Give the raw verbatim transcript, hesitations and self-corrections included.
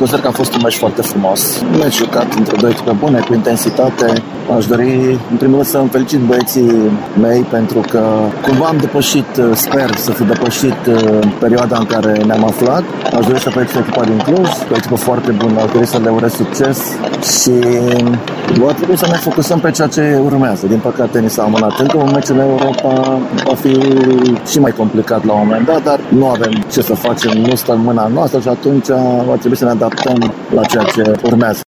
consider că a fost un meci foarte frumos. Un meci jucat între două echipe bune, cu intensitate. Aș dori, în primul rând, să-mi felicit băieții mei pentru că cumva am depășit, sper să fi depășit perioada în care ne-am aflat. Aș dori să felicit echipa din Cluj, o echipă foarte bună, aș dori să le urez succes și va trebui să ne focusăm pe ceea ce urmează. Din păcate, ni s-a amânat încă un meci în Europa, va fi și mai complicat la un moment dat, dar nu avem ce să facem, nu stă în mâna noastră și atunci va trebui să ne adaptăm la ceea ce urmează.